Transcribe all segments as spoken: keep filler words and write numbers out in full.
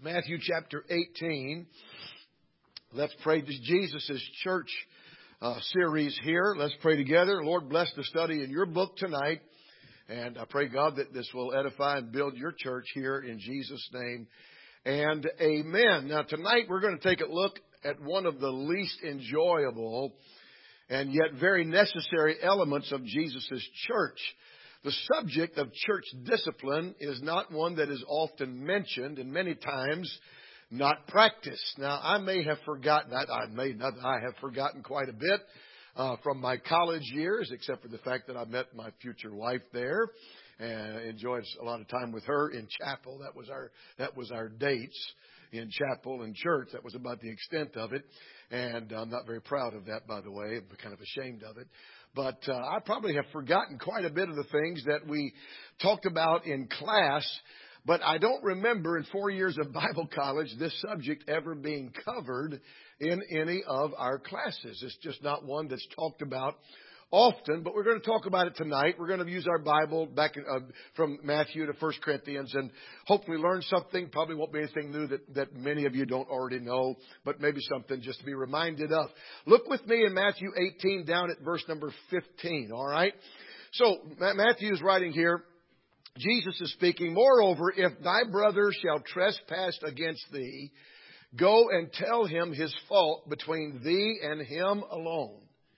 Matthew chapter eighteen. Let's pray. This is Jesus' church uh, series here. Let's pray together. Lord, bless the study in your book tonight. And I pray, God, that this will edify and build your church here in Jesus' name. And amen. Now, tonight we're going to take a look at one of the least enjoyable and yet very necessary elements of Jesus' church. The subject of church discipline is not one that is often mentioned and many times not practiced. Now, I may have forgotten that. I may not. I have forgotten quite a bit uh, from my college years, except for the fact that I met my future wife there and enjoyed a lot of time with her in chapel. That was our that was our dates in chapel and church. That was about the extent of it. And I'm not very proud of that, by the way. I'm kind of ashamed of it. But uh, I probably have forgotten quite a bit of the things that we talked about in class. But I don't remember in four years of Bible college this subject ever being covered in any of our classes. It's just not one that's talked about often, but we're going to talk about it tonight. We're going to use our Bible back in, uh, from Matthew to First Corinthians and hopefully learn something. Probably won't be anything new that, that many of you don't already know, but maybe something just to be reminded of. Look with me in Matthew eighteen down at verse number fifteen, all right? So Matthew is writing here. Jesus is speaking, "Moreover, if thy brother shall trespass against thee, go and tell him his fault between thee and him alone.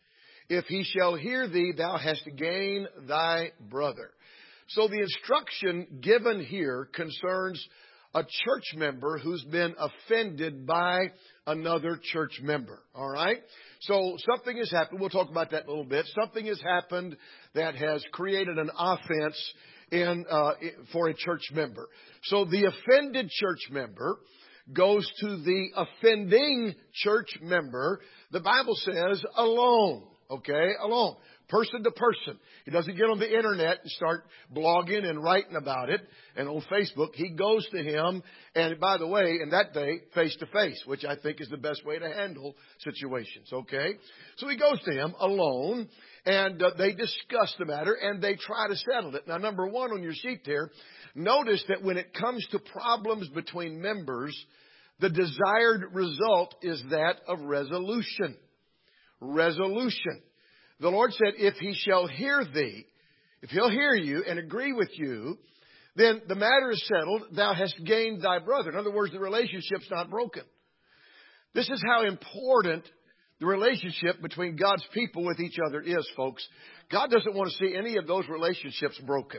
If he shall hear thee, thou hast gained thy brother." So the instruction given here concerns a church member who's been offended by another church member. All right? So something has happened. We'll talk about that in a little bit. Something has happened that has created an offense in uh, for a church member. So the offended church member goes to the offending church member, the Bible says, alone. Okay, alone. Person to person. He doesn't get on the internet and start blogging and writing about it. And on Facebook, he goes to him. And by the way, in that day, face to face, which I think is the best way to handle situations. Okay, so he goes to him alone. And uh, they discuss the matter and they try to settle it. Now, number one on your sheet there, notice that when it comes to problems between members, the desired result is that of resolution. Resolution. The Lord said, if he shall hear thee, if he'll hear you and agree with you, then the matter is settled. Thou hast gained thy brother. In other words, the relationship's not broken. This is how important the relationship between God's people with each other is, folks. God doesn't want to see any of those relationships broken.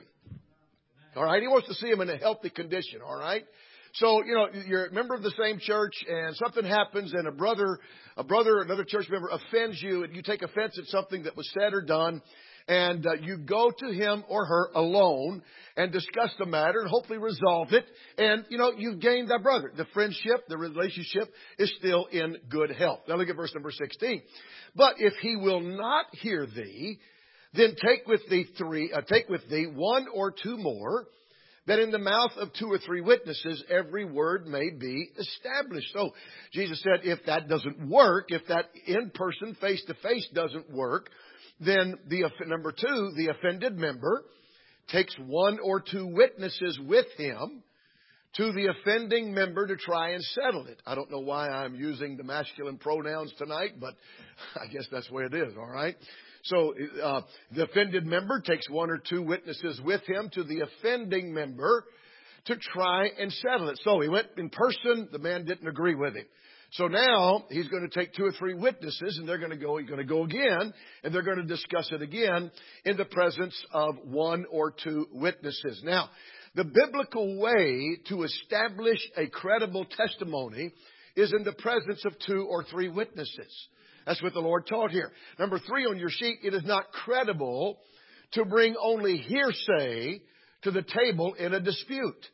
All right? He wants to see them in a healthy condition. All right? So, you know, you're a member of the same church and something happens and a brother, a brother, another church member offends you and you take offense at something that was said or done. And uh, you go to him or her alone and discuss the matter and hopefully resolve it. And, you know, you've gained that brother. The friendship, the relationship is still in good health. Now look at verse number sixteen. "But if he will not hear thee, then take with thee three, uh, take with thee one or two more, that in the mouth of two or three witnesses every word may be established." So Jesus said, if that doesn't work, if that in-person, face-to-face doesn't work, then the number two, the offended member takes one or two witnesses with him to the offending member to try and settle it. I don't know why I'm using the masculine pronouns tonight, but I guess that's the way it is, all right? So uh, the offended member takes one or two witnesses with him to the offending member to try and settle it. So he went in person. The man didn't agree with him. So now he's going to take two or three witnesses and they're going to go, he's going to go again and they're going to discuss it again in the presence of one or two witnesses. Now, the biblical way to establish a credible testimony is in the presence of two or three witnesses. That's what the Lord taught here. Number three on your sheet, it is not credible to bring only hearsay to the table in a dispute.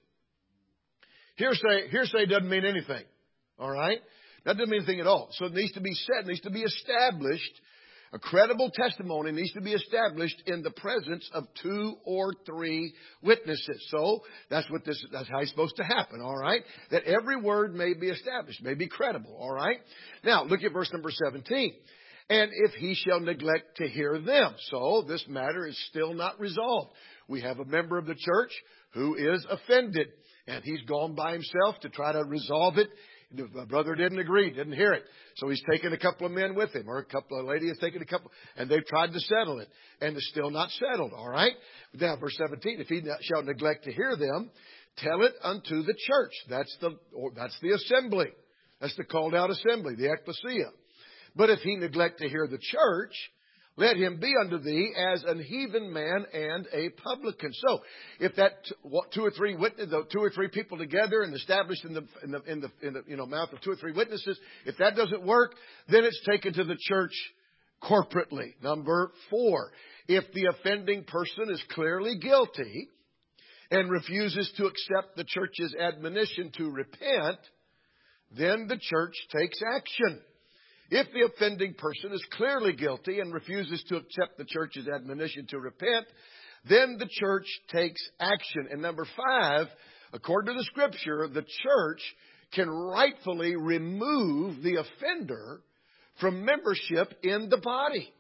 Hearsay, hearsay doesn't mean anything. All right? That doesn't mean anything at all. So it needs to be said, it needs to be established. A credible testimony needs to be established in the presence of two or three witnesses. So that's what this, that's how it's supposed to happen, all right? That every word may be established, may be credible, all right? Now, look at verse number seventeen. "And if he shall neglect to hear them." So this matter is still not resolved. We have a member of the church who is offended. And he's gone by himself to try to resolve it. My brother didn't agree, didn't hear it. So he's taken a couple of men with him, or a couple of ladies have taken a couple, and they've tried to settle it. And it's still not settled, all right? Now, verse seventeen, if he shall neglect to hear them, tell it unto the church. That's the, or that's the assembly. That's the called out assembly, the ecclesia. But if he neglect to hear the church, let him be unto thee as an heathen man and a publican. So, if that two or three witnesses, two or three people together and established in the in the in the, in the you know mouth of two or three witnesses, if that doesn't work, then it's taken to the church corporately. Number four, if the offending person is clearly guilty and refuses to accept the church's admonition to repent, then the church takes action. If the offending person is clearly guilty and refuses to accept the church's admonition to repent, then the church takes action. And number five, according to the Scripture, the church can rightfully remove the offender from membership in the body.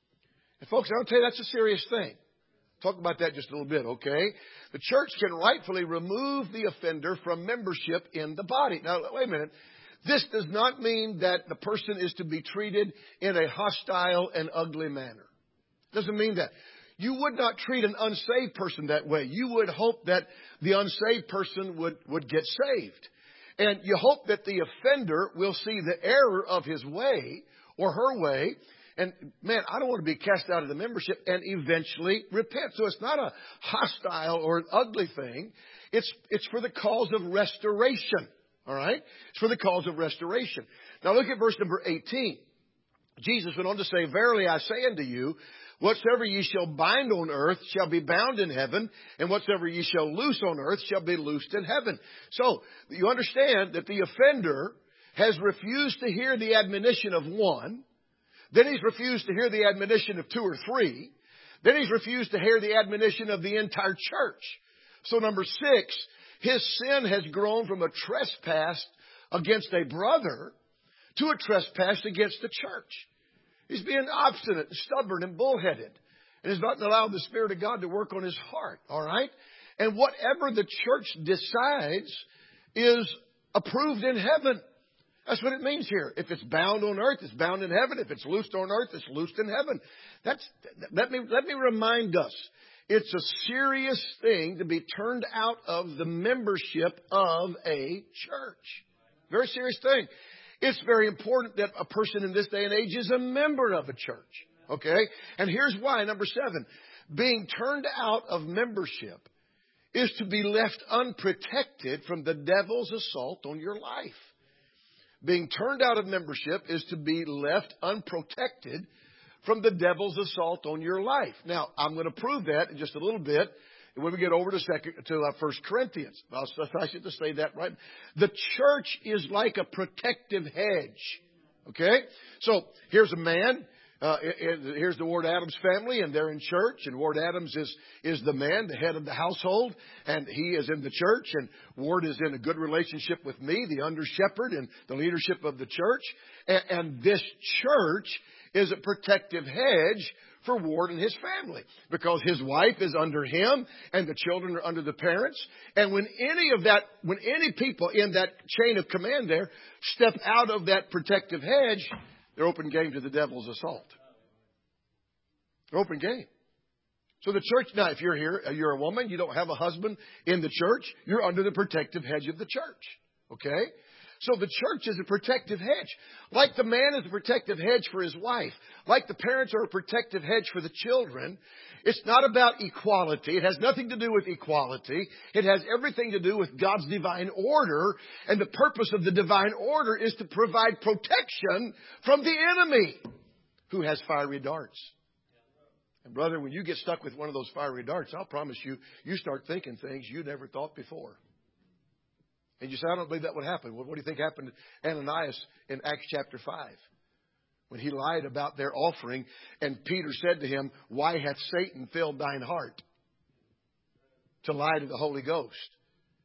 And folks, I'll tell you that's a serious thing. Talk about that just a little bit, okay? The church can rightfully remove the offender from membership in the body. Now, wait a minute. This does not mean that the person is to be treated in a hostile and ugly manner. It doesn't mean that. You would not treat an unsaved person that way. You would hope that the unsaved person would, would get saved. And you hope that the offender will see the error of his way or her way. And, man, I don't want to be cast out of the membership and eventually repent. So it's not a hostile or an ugly thing. It's, it's for the cause of restoration. All right? It's for the cause of restoration. Now look at verse number eighteen. Jesus went on to say, verily I say unto you, whatsoever ye shall bind on earth shall be bound in heaven, and whatsoever ye shall loose on earth shall be loosed in heaven. So, you understand that the offender has refused to hear the admonition of one, then he's refused to hear the admonition of two or three, then he's refused to hear the admonition of the entire church. So number six, his sin has grown from a trespass against a brother to a trespass against the church. He's being obstinate and stubborn and bullheaded and has not allowed the Spirit of God to work on his heart. All right? And whatever the church decides is approved in heaven. That's what it means here. If it's bound on earth, it's bound in heaven. If it's loosed on earth, it's loosed in heaven. That's, let me, let me remind us. It's a serious thing to be turned out of the membership of a church. Very serious thing. It's very important that a person in this day and age is a member of a church. Okay? And here's why. Number seven. Being turned out of membership is to be left unprotected from the devil's assault on your life. Being turned out of membership is to be left unprotected from the devil's assault on your life. Now, I'm going to prove that in just a little bit when we get over to second to uh, First Corinthians. I'll, I should just say that right. The church is like a protective hedge. Okay? So, here's a man. Uh, here's the Ward Adams family, and they're in church. And Ward Adams is, is the man, the head of the household. And he is in the church. And Ward is in a good relationship with me, the under shepherd and the leadership of the church. And, and this church is a protective hedge for Ward and his family, because his wife is under him and the children are under the parents. And when any of that, when any people in that chain of command there step out of that protective hedge, they're open game to the devil's assault. They're open game. So the church, now if you're here, you're a woman, you don't have a husband in the church, you're under the protective hedge of the church. Okay? So the church is a protective hedge. Like the man is a protective hedge for his wife. Like the parents are a protective hedge for the children. It's not about equality. It has nothing to do with equality. It has everything to do with God's divine order. And the purpose of the divine order is to provide protection from the enemy who has fiery darts. And brother, when you get stuck with one of those fiery darts, I'll promise you, you start thinking things you never thought before. And you say, I don't believe that would happen. Well, what do you think happened to Ananias in Acts chapter five? When he lied about their offering, and Peter said to him, why hath Satan filled thine heart to lie to the Holy Ghost?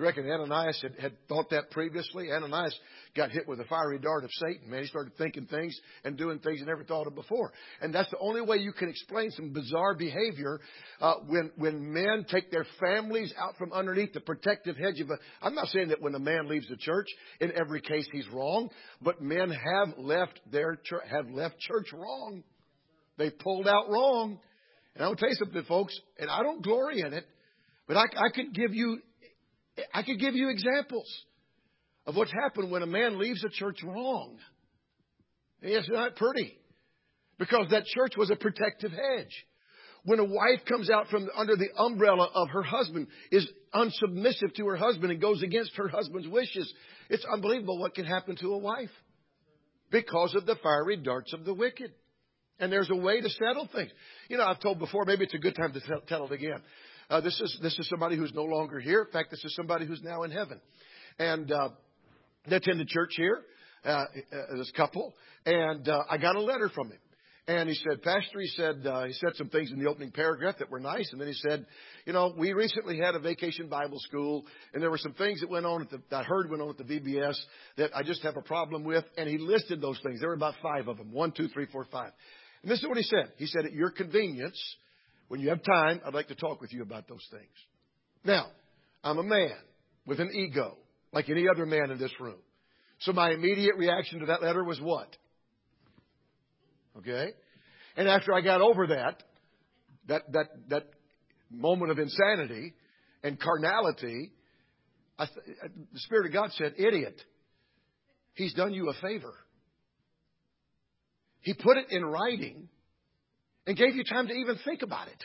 You reckon Ananias had, had thought that previously? Ananias got hit with a fiery dart of Satan. Man, he started thinking things and doing things he never thought of before. And that's the only way you can explain some bizarre behavior uh, when when men take their families out from underneath the protective hedge of a... I'm not saying that when a man leaves the church, in every case he's wrong, but men have left their church, have left church wrong. They pulled out wrong. And I'll tell you something, folks, and I don't glory in it, but I, I could give you... I could give you examples of what's happened when a man leaves a church wrong. It's not pretty, because that church was a protective hedge. When a wife comes out from under the umbrella of her husband, is unsubmissive to her husband and goes against her husband's wishes, it's unbelievable what can happen to a wife because of the fiery darts of the wicked. And there's a way to settle things. You know, I've told before, maybe it's a good time to tell, tell it again. Uh, this is this is somebody who's no longer here. In fact, this is somebody who's now in heaven. And uh, they attended church here, uh, this couple. And uh, I got a letter from him. And he said, Pastor, he said, uh, he said some things in the opening paragraph that were nice. And then he said, you know, we recently had a vacation Bible school, and there were some things that went on at the, that I heard went on at the V B S that I just have a problem with. And he listed those things. There were about five of them. One, two, three, four, five. And this is what he said. He said, at your convenience, when you have time, I'd like to talk with you about those things. Now, I'm a man with an ego, like any other man in this room. So my immediate reaction to that letter was what? Okay? And after I got over that, that that that moment of insanity and carnality, I th- the Spirit of God said, idiot, He's done you a favor. He put it in writing and gave you time to even think about it.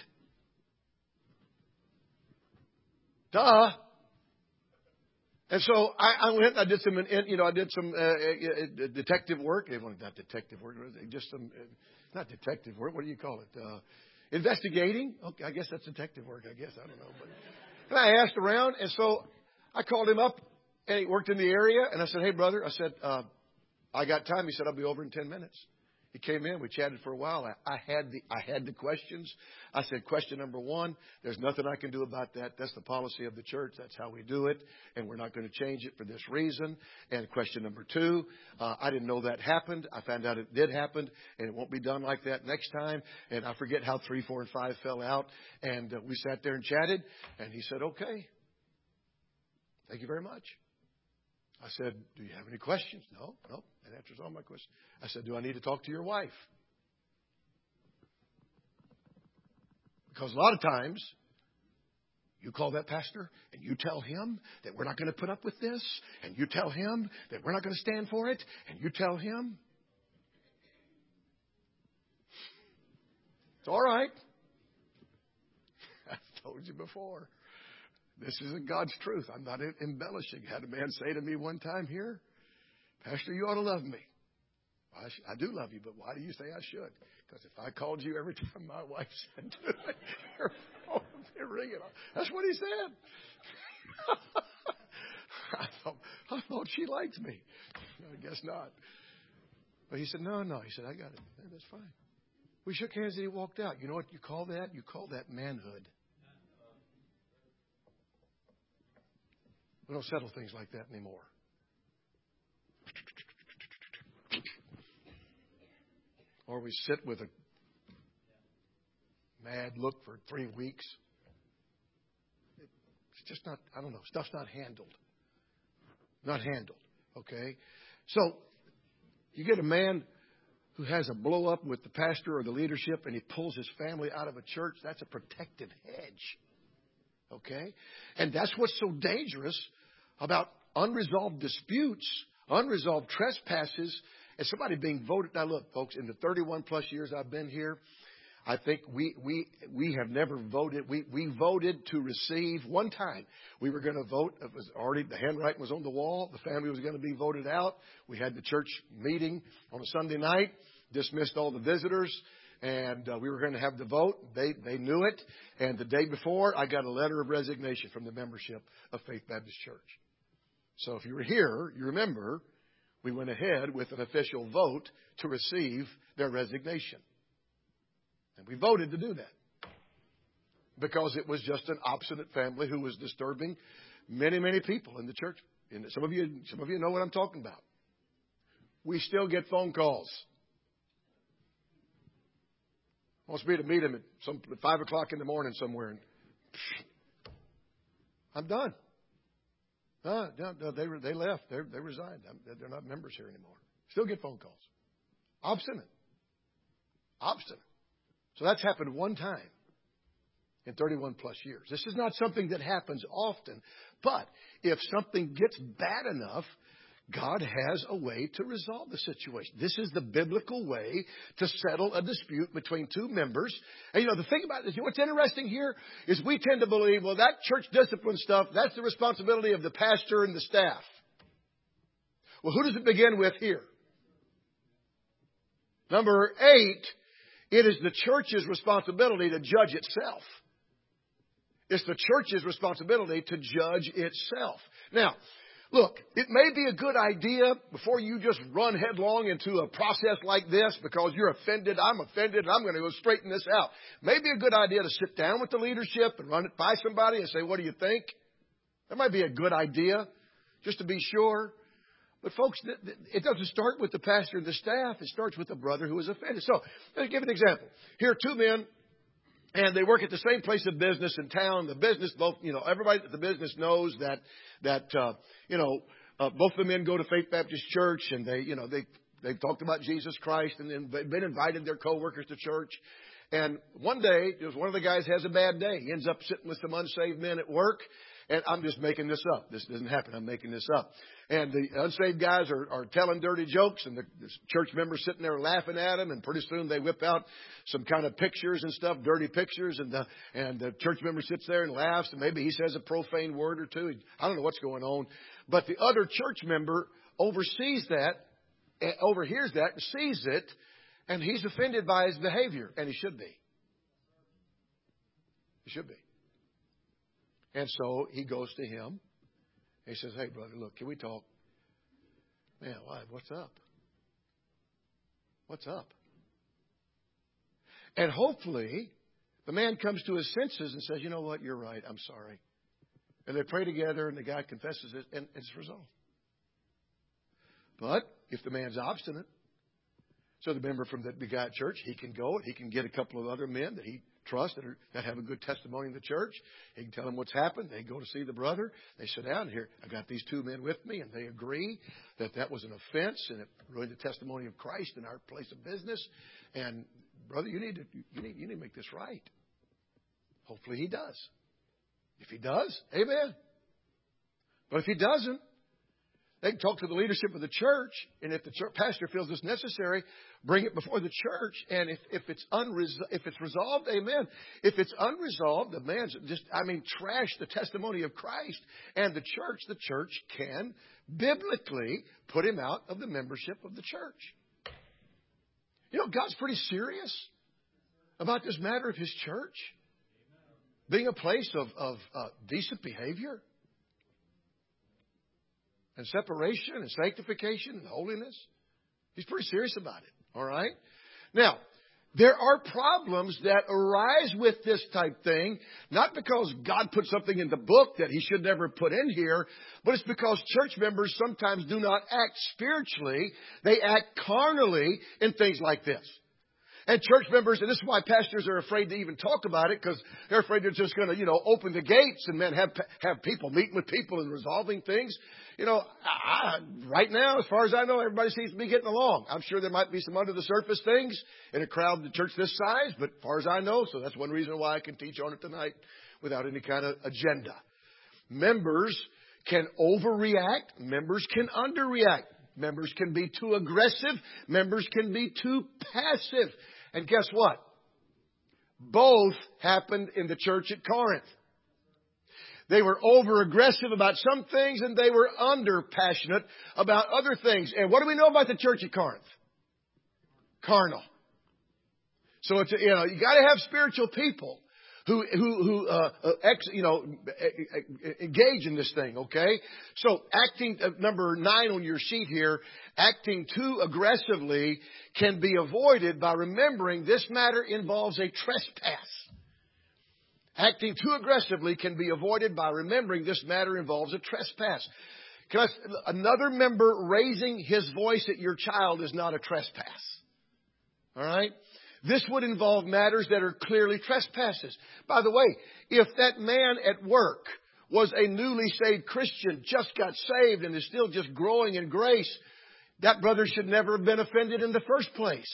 Duh. And so I, I went and I did some, you know, I did some uh, detective work. Well, not detective work, just some, not detective work. What do you call it? Uh, investigating. Okay, I guess that's detective work. I guess I don't know. But and I asked around, and so I called him up, and he worked in the area. And I said, "Hey, brother," I said, uh, "I got time." He said, "I'll be over in ten minutes." He came in. We chatted for a while. I, I had the I had the questions. I said, question number one, there's nothing I can do about that. That's the policy of the church. That's how we do it. And we're not going to change it for this reason. And question number two, uh, I didn't know that happened. I found out it did happen. And it won't be done like that next time. And I forget how three, four, and five fell out. And uh, we sat there and chatted. And he said, okay. Thank you very much. I said, do you have any questions? No, no. That answers all my questions. I said, do I need to talk to your wife? Because a lot of times, you call that pastor and you tell him that we're not going to put up with this. And you tell him that we're not going to stand for it. And you tell him. It's all right. I've told you before. This isn't God's truth. I'm not embellishing. I had a man say to me one time here, Pastor, you ought to love me. I, sh- I do love you, but why do you say I should? Because if I called you every time my wife said to me, your phone would be ringing. That's what he said. I thought, I thought she liked me. I guess not. But he said, no, no. He said, I got it. That's fine. We shook hands and he walked out. You know what you call that? You call that manhood. We don't settle things like that anymore. Or we sit with a mad look for three weeks. It's just not, I don't know, stuff's not handled. Not handled, okay? So, you get a man who has a blow up with the pastor or the leadership and he pulls his family out of a church. That's a protective hedge. Okay? And that's what's so dangerous about unresolved disputes, unresolved trespasses, and somebody being voted. Now, look, folks, in the thirty-one plus years I've been here, I think we we we have never voted. We we voted to receive one time. We were going to vote. It was already, the handwriting was on the wall. The family was going to be voted out. We had the church meeting on a Sunday night, dismissed all the visitors. And uh, we were going to have the vote. They they knew it. And the day before, I got a letter of resignation from the membership of Faith Baptist Church. So if you were here, you remember we went ahead with an official vote to receive their resignation. And we voted to do that. because it was just an obstinate family who was disturbing many, many people in the church. And some of you, some of you know what I'm talking about. We still get phone calls. Wants me to meet him at some at five o'clock in the morning somewhere, and psh, I'm done. No, no, no, they they left. They they resigned. They're not members here anymore. Still get phone calls. Obstinate. Obstinate. So that's happened one time in thirty-one plus years. This is not something that happens often. But if something gets bad enough, God has a way to resolve the situation. This is the biblical way to settle a dispute between two members. And you know, the thing about this, what's interesting here is we tend to believe, well, that church discipline stuff, that's the responsibility of the pastor and the staff. Well, who does it begin with here? Number eight, it is the church's responsibility to judge itself. It's the church's responsibility to judge itself. Now, look, it may be a good idea before you just run headlong into a process like this because you're offended, I'm offended, and I'm going to go straighten this out. Maybe a good idea to sit down with the leadership and run it by somebody and say, what do you think? That might be a good idea, just to be sure. But folks, it doesn't start with the pastor and the staff. It starts with the brother who is offended. So, let me give an example. Here are two men, and they work at the same place of business in town. The business, both, you know, everybody at the business knows that, that, uh, you know, uh, both the men go to Faith Baptist Church, and they, you know, they, they've talked about Jesus Christ, and then they've been invited their coworkers to church. And one day, just one of the guys has a bad day. He ends up sitting with some unsaved men at work. And I'm just making this up. This doesn't happen. I'm making this up. And the unsaved guys are, are telling dirty jokes, and the, the church members sitting there laughing at them. And pretty soon they whip out some kind of pictures and stuff, dirty pictures. And the, and the church member sits there and laughs, and maybe he says a profane word or two. I don't know what's going on. But the other church member oversees that, overhears that, and sees it, and he's offended by his behavior. And he should be. He should be. And so he goes to him. He says, hey, brother, look, can we talk? Man, why? What's up? What's up? And hopefully the man comes to his senses and says, you know what? You're right. I'm sorry. And they pray together, and the guy confesses it, and it's resolved. But if the man's obstinate, so the member from the, the guy at church, he can go. He can get a couple of other men that he trusts that, are, that have a good testimony in the church. He can tell them what's happened. They go to see the brother. They sit down here. I got these two men with me, and they agree that that was an offense, and it ruined the testimony of Christ in our place of business. And brother, you need to you need you need to make this right. Hopefully he does. If he does, amen. But if he doesn't, they can talk to the leadership of the church, and if the church pastor feels it's necessary, bring it before the church. And if, if it's unres- if it's resolved, amen. If it's unresolved, the man's just, I mean, trash the testimony of Christ and the church. The church can biblically put him out of the membership of the church. You know, God's pretty serious about this matter of His church being a place of, of uh, decent behavior and separation and sanctification and holiness. He's pretty serious about it. All right? Now, there are problems that arise with this type thing, not because God put something in the book that He should never put in here, but it's because church members sometimes do not act spiritually. They act carnally in things like this. And church members, and this is why pastors are afraid to even talk about it, because they're afraid they're just going to, you know, open the gates and then have have people meeting with people and resolving things. You know, I, right now, as far as I know, everybody seems to be getting along. I'm sure there might be some under the surface things in a crowd in the church this size, but as far as I know, so that's one reason why I can teach on it tonight without any kind of agenda. Members can overreact. Members can underreact. Members can be too aggressive. Members can be too passive. And guess what? Both happened in the church at Corinth. They were over aggressive about some things, and they were under passionate about other things. And what do we know about the church at Corinth? Carnal. So it's, you know, you got to have spiritual people who who who uh, uh, ex, you know engage in this thing. Okay, so acting uh, number nine on your sheet here, acting too aggressively can be avoided by remembering this matter involves a trespass. Acting too aggressively can be avoided by remembering this matter involves a trespass. Can I, another member raising his voice at your child is not a trespass. All right? This would involve matters that are clearly trespasses. By the way, if that man at work was a newly saved Christian, just got saved and is still just growing in grace, that brother should never have been offended in the first place.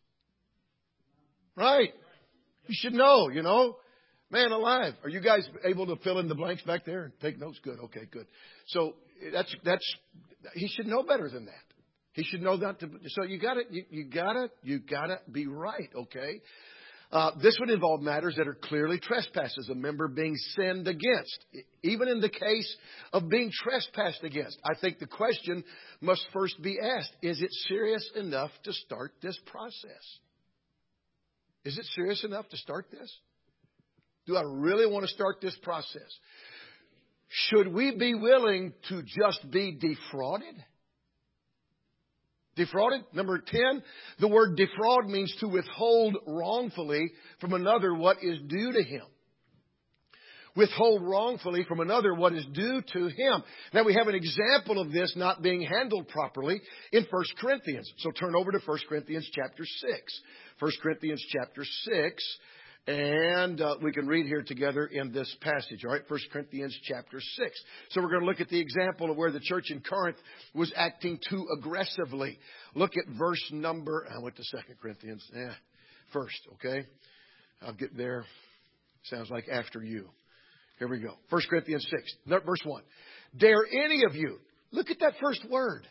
Right? You should know, you know. Man alive. Are you guys able to fill in the blanks back there and take notes? Good. Okay, good. So that's, that's, he should know better than that. He should know that. To, so you gotta, you, you gotta, you gotta be right. Okay. Uh, this would involve matters that are clearly trespasses, a member being sinned against. Even in the case of being trespassed against, I think the question must first be asked, is it serious enough to start this process? Is it serious enough to start this? Do I really want to start this process? Should we be willing to just be defrauded? Defrauded. Number ten, the word defraud means to withhold wrongfully from another what is due to him. Withhold wrongfully from another what is due to him. Now we have an example of this not being handled properly in First Corinthians. So turn over to First Corinthians chapter six. First Corinthians chapter six. And uh, we can read here together in this passage. All right, First Corinthians chapter six. So we're going to look at the example of where the church in Corinth was acting too aggressively. Look at verse number, I went to Second Corinthians. Eh, first, okay? I'll get there. Sounds like after you. Here we go. First Corinthians six, verse one. Dare any of you, look at that first word.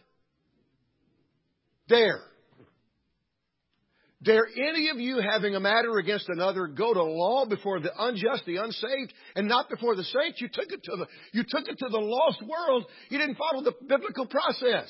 Dare. Dare any of you, having a matter against another, go to law before the unjust, the unsaved, and not before the saints? You took it to the, you took it to the lost world. You didn't follow the biblical process.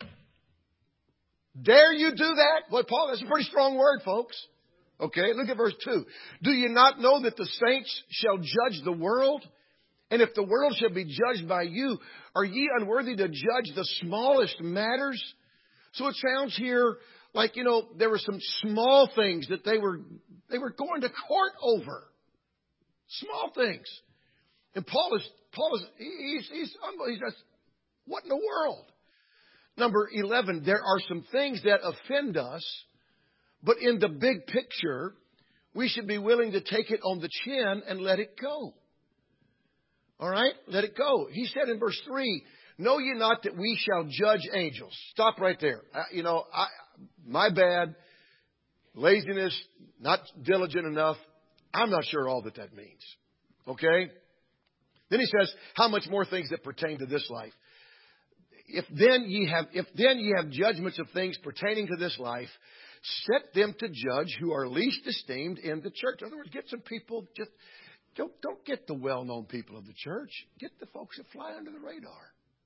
Dare you do that? Boy, Paul, that's a pretty strong word, folks. Okay, look at verse two. Do you not know that the saints shall judge the world? And if the world shall be judged by you, are ye unworthy to judge the smallest matters? So it sounds here like, you know, there were some small things that they were they were going to court over. Small things. And Paul is, Paul is, he's, he's, he's just, what in the world? Number eleven, there are some things that offend us, but in the big picture, we should be willing to take it on the chin and let it go. All right? Let it go. He said in verse three, know ye not that we shall judge angels? Stop right there. Uh, you know, I, my bad. Laziness, not diligent enough. I'm not sure all that that means. Okay? Then he says, how much more things that pertain to this life? If then ye have, if then ye have judgments of things pertaining to this life, set them to judge who are least esteemed in the church. In other words, get some people, just don't, don't get the well-known people of the church. Get the folks that fly under the radar.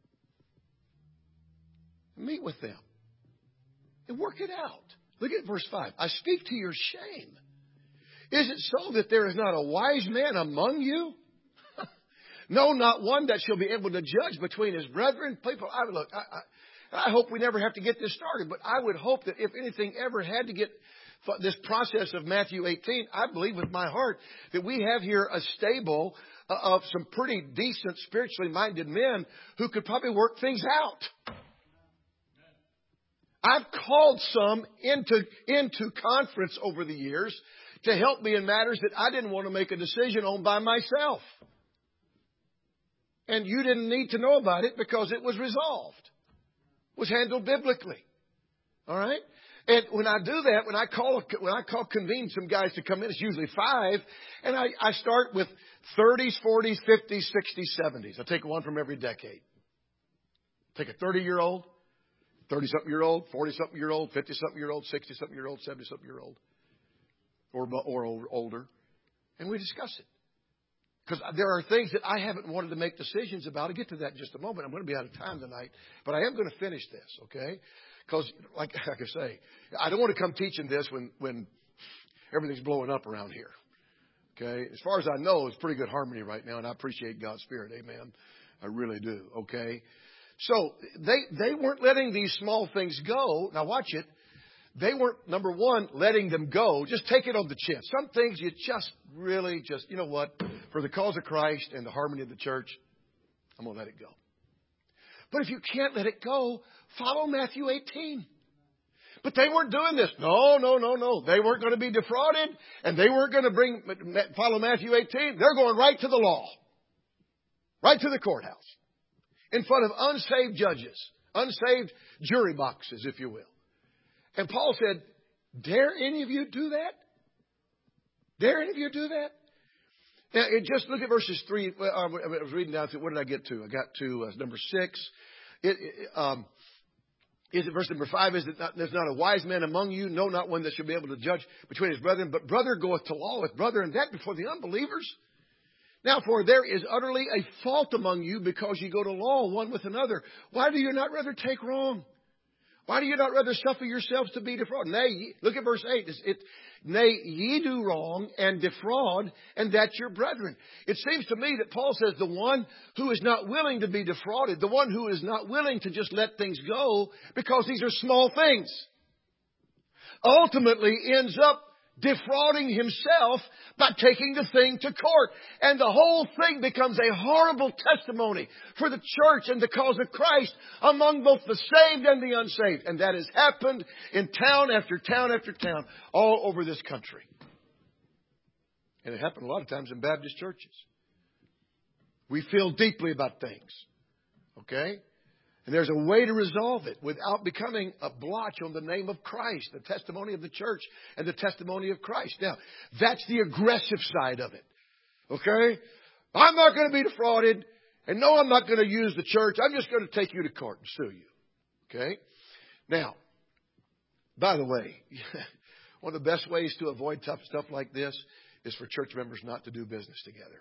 Meet with them and work it out. Look at verse five. I speak to your shame. Is it so that there is not a wise man among you? No, not one that shall be able to judge between his brethren. People, I look, I, I, I hope we never have to get this started, but I would hope that if anything ever had to get this process of Matthew eighteen, I believe with my heart that we have here a stable of some pretty decent, spiritually minded men who could probably work things out. I've called some into, into conference over the years to help me in matters that I didn't want to make a decision on by myself. And you didn't need to know about it because it was resolved. It was handled biblically. All right? And when I do that, when I call, when I call convene some guys to come in, it's usually five. And I, I start with thirties, forties, fifties, sixties, seventies. I take one from every decade. Take a thirty-year-old, thirty-something-year-old, forty-something-year-old, fifty-something-year-old, sixty-something-year-old, seventy-something-year-old, or, or older. And we discuss it. Because there are things that I haven't wanted to make decisions about. I'll get to that in just a moment. I'm going to be out of time tonight. But I am going to finish this, okay? Because, like, like I say, I don't want to come teaching this when, when everything's blowing up around here. Okay? As far as I know, it's pretty good harmony right now, and I appreciate God's Spirit. Amen. I really do. Okay? So they, they weren't letting these small things go. Now, watch it. they weren't, number one, letting them go. Just take it on the chin. Some things you just really just, you know what? For the cause of Christ and the harmony of the church, I'm going to let it go. But if you can't let it go, follow Matthew eighteen. But they weren't doing this. No, no, no, no. They weren't going to be defrauded, and they weren't going to bring follow Matthew eighteen. They're going right to the law, right to the courthouse, in front of unsaved judges, unsaved jury boxes, if you will. And Paul said, dare any of you do that? Dare any of you do that? Now, it just look at verses three. Well, I was reading down to, what did I get to? I got to uh, number six. It, it, um, is it verse number five? Is it not, there's not a wise man among you? No, not one that should be able to judge between his brethren. But brother goeth to law with brother, and that before the unbelievers. Now, for there is utterly a fault among you, because you go to law one with another. Why do you not rather take wrong? Why do you not rather suffer yourselves to be defrauded? Nay, look at verse eight. It's, it, Nay, ye do wrong and defraud, and that your brethren. It seems to me that Paul says the one who is not willing to be defrauded, the one who is not willing to just let things go because these are small things, ultimately ends up defrauding himself by taking the thing to court. And the whole thing becomes a horrible testimony for the church and the cause of Christ among both the saved and the unsaved. And that has happened in town after town after town all over this country. And it happened a lot of times in Baptist churches. We feel deeply about things. Okay? And there's a way to resolve it without becoming a blotch on the name of Christ, the testimony of the church and the testimony of Christ. Now, that's the aggressive side of it. Okay? I'm not going to be defrauded. And no, I'm not going to use the church. I'm just going to take you to court and sue you. Okay? Now, by the way, one of the best ways to avoid tough stuff like this is for church members not to do business together.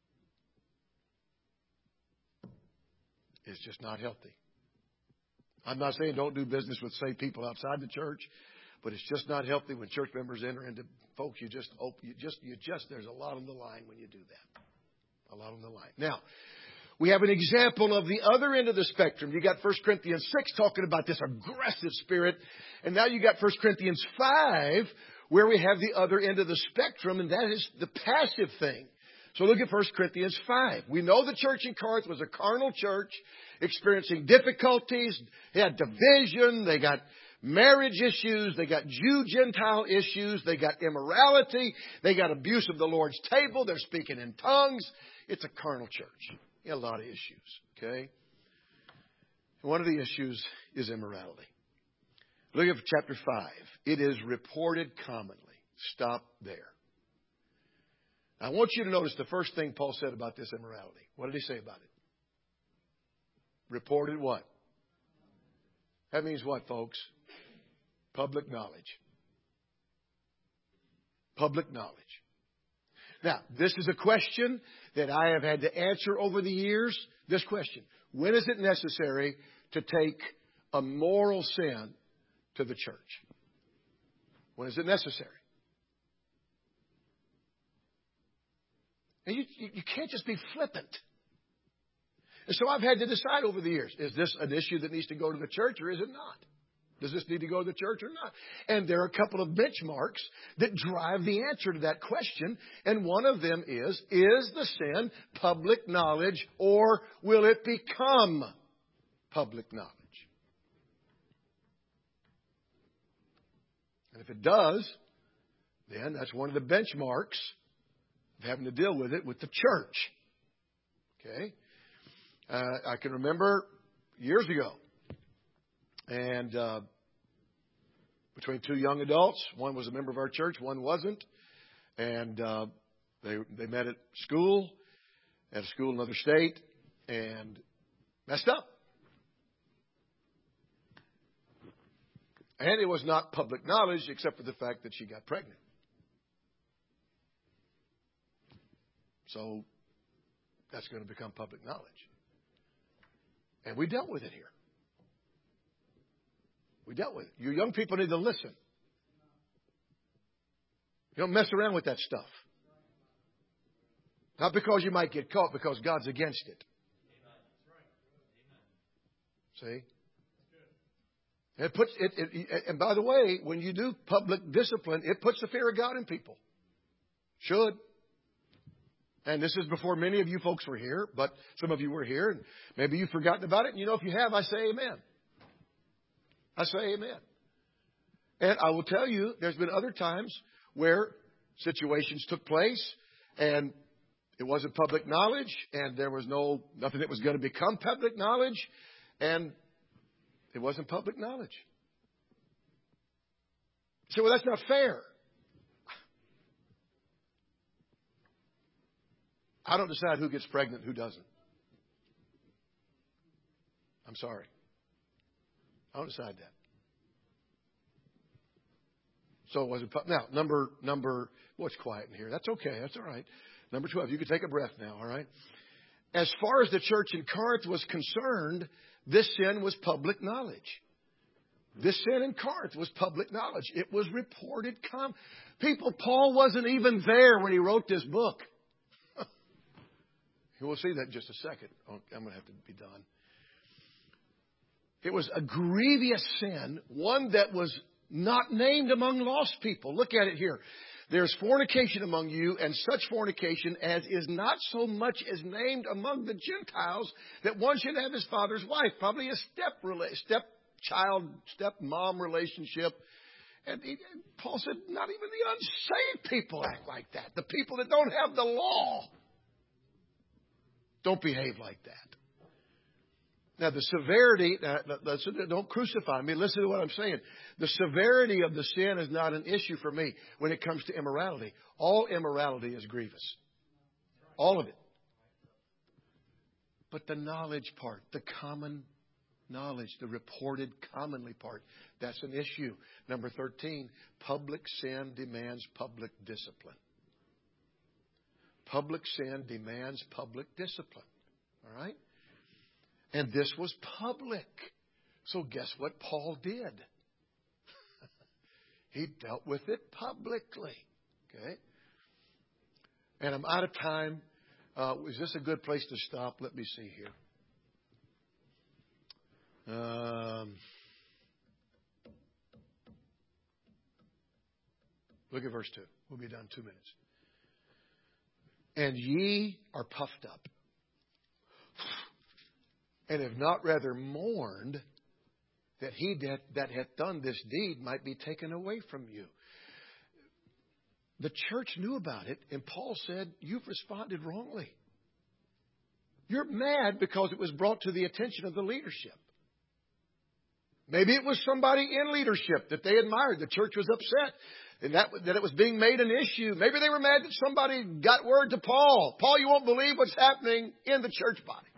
It's just not healthy. I'm not saying don't do business with, say, people outside the church, but it's just not healthy when church members enter into folks. You just, you just, you just, there's a lot on the line when you do that. A lot on the line. Now, we have an example of the other end of the spectrum. You got First Corinthians six talking about this aggressive spirit. And now you got First Corinthians five where we have the other end of the spectrum, and that is the passive thing. So look at First Corinthians five. We know the church in Corinth was a carnal church experiencing difficulties. They had division. They got marriage issues. They got Jew-Gentile issues. They got immorality. They got abuse of the Lord's table. They're speaking in tongues. It's a carnal church. You got a lot of issues. Okay? One of the issues is immorality. Look at chapter five. It is reported commonly. Stop there. I want you to notice the first thing Paul said about this immorality. What did he say about it? Reported what? That means what, folks? Public knowledge. Public knowledge. Now, this is a question that I have had to answer over the years. This question: when is it necessary to take a moral sin to the church? When is it necessary? And you, you can't just be flippant. And so I've had to decide over the years, is this an issue that needs to go to the church or is it not? Does this need to go to the church or not? And there are a couple of benchmarks that drive the answer to that question. And one of them is, is the sin public knowledge or will it become public knowledge? And if it does, then that's one of the benchmarks of having to deal with it with the church. Okay? Uh, I can remember years ago, and uh, between two young adults, one was a member of our church, one wasn't, and uh, they they met at school, at a school in another state, and messed up. And it was not public knowledge except for the fact that she got pregnant. So that's going to become public knowledge. And we dealt with it here. We dealt with it. You young people need to listen. You don't mess around with that stuff. Not because you might get caught, because God's against it. See? It puts it, it, and by the way, when you do public discipline, it puts the fear of God in people. Should. And this is before many of you folks were here, but some of you were here, and maybe you've forgotten about it. And you know, if you have, I say amen. I say amen. And I will tell you, there's been other times where situations took place, and it wasn't public knowledge, and there was no nothing that was going to become public knowledge, and it wasn't public knowledge. You say, well, that's not fair. I don't decide who gets pregnant and who doesn't. I'm sorry. I don't decide that. So it wasn't public. Now, number, number, well, it's quiet in here. That's okay. That's all right. Number twelve, you can take a breath now, all right? As far as the church in Corinth was concerned, this sin was public knowledge. This sin in Corinth was public knowledge. It was reported. Com- People, Paul wasn't even there when he wrote this book. We'll see that in just a second. I'm going to have to be done. It was a grievous sin, one that was not named among lost people. Look at it here. There's fornication among you, and such fornication as is not so much as named among the Gentiles, that one should have his father's wife. Probably a step stepchild, stepmom relationship. And he, Paul said, not even the unsaved people act like that. The people that don't have the law don't behave like that. Now, the severity, uh, don't crucify me. Listen to what I'm saying. The severity of the sin is not an issue for me when it comes to immorality. All immorality is grievous. All of it. But the knowledge part, the common knowledge, the reported commonly part, that's an issue. Number thirteen, public sin demands public discipline. Public sin demands public discipline. All right? And this was public. So guess what Paul did? He dealt with it publicly. Okay? And I'm out of time. Uh, is this a good place to stop? Let me see here. Um, look at verse two. We'll be done in two minutes. And ye are puffed up, and have not rather mourned that he that, that hath done this deed might be taken away from you. The church knew about it, and Paul said, you've responded wrongly. You're mad because it was brought to the attention of the leadership. Maybe it was somebody in leadership that they admired. The church was upset and that, that it was being made an issue. Maybe they were mad that somebody got word to Paul. Paul, you won't believe what's happening in the church body.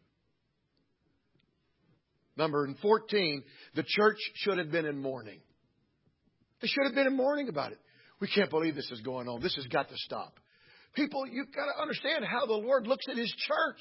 Number fourteen, the church should have been in mourning. They should have been in mourning about it. We can't believe this is going on. This has got to stop. People, you've got to understand how the Lord looks at His church.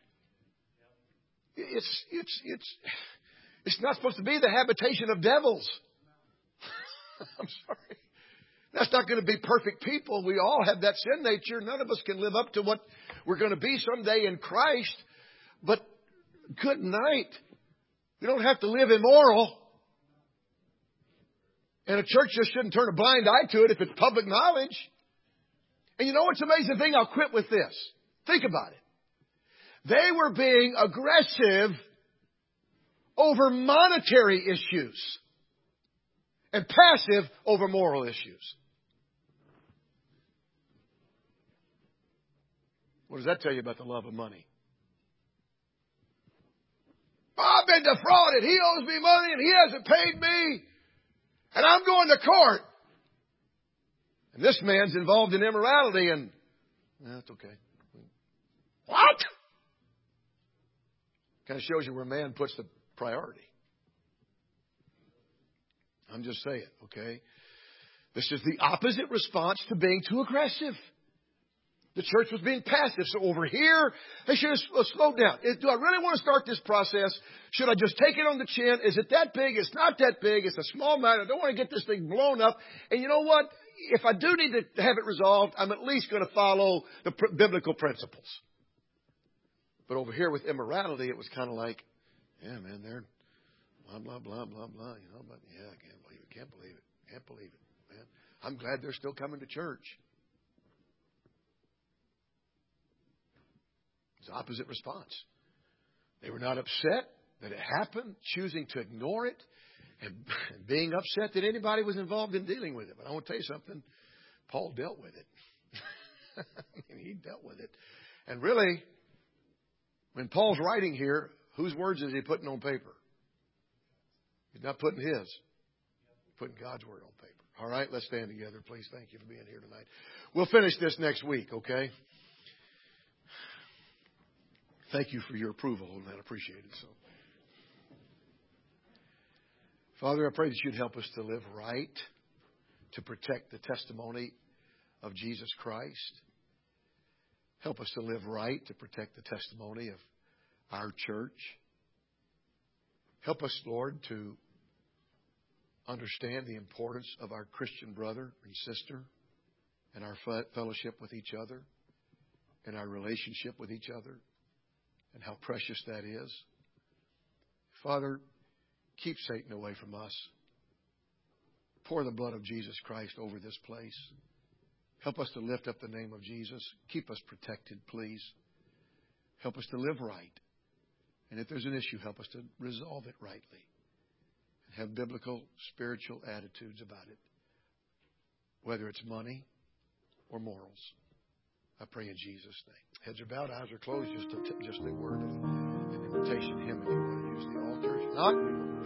It's, it's, it's, it's not supposed to be the habitation of devils. I'm sorry. That's not going to be perfect people. We all have that sin nature. None of us can live up to what we're going to be someday in Christ. But good night. We don't have to live immoral. And a church just shouldn't turn a blind eye to it if it's public knowledge. And you know what's the amazing thing? I'll quit with this. Think about it. They were being aggressive over monetary issues and passive over moral issues. What does that tell you about the love of money? I've been defrauded. He owes me money and he hasn't paid me. And I'm going to court. And this man's involved in immorality and that's okay. What? Kind of shows you where man puts the priority. I'm just saying, okay? This is the opposite response to being too aggressive. The church was being passive. So over here, they should have slowed down. Do I really want to start this process? Should I just take it on the chin? Is it that big? It's not that big. It's a small matter. I don't want to get this thing blown up. And you know what? If I do need to have it resolved, I'm at least going to follow the pr- biblical principles. But over here with immorality, it was kind of like, yeah, man, they're blah, blah, blah, blah, blah. You know, but yeah, I can't believe it. Can't believe it. Can't believe it, man. I'm glad they're still coming to church. It's the opposite response. They were not upset that it happened, choosing to ignore it, and being upset that anybody was involved in dealing with it. But I want to tell you something. Paul dealt with it. I mean, he dealt with it. And really, when Paul's writing here, whose words is he putting on paper? He's not putting his. He's putting God's word on paper. All right, let's stand together, please. Thank you for being here tonight. We'll finish this next week, okay? Thank you for your approval on that. I appreciate it. So, Father, I pray that you'd help us to live right, to protect the testimony of Jesus Christ. Help us to live right, to protect the testimony of our church. Help us, Lord, to understand the importance of our Christian brother and sister and our fellowship with each other and our relationship with each other and how precious that is. Father, keep Satan away from us. Pour the blood of Jesus Christ over this place. Help us to lift up the name of Jesus. Keep us protected, please. Help us to live right. And if there's an issue, help us to resolve it rightly. And have biblical, spiritual attitudes about it. Whether it's money or morals. I pray in Jesus' name. Heads are bowed, eyes are closed. Just a, just a word of an invitation to Him if you want to use the altar. If not,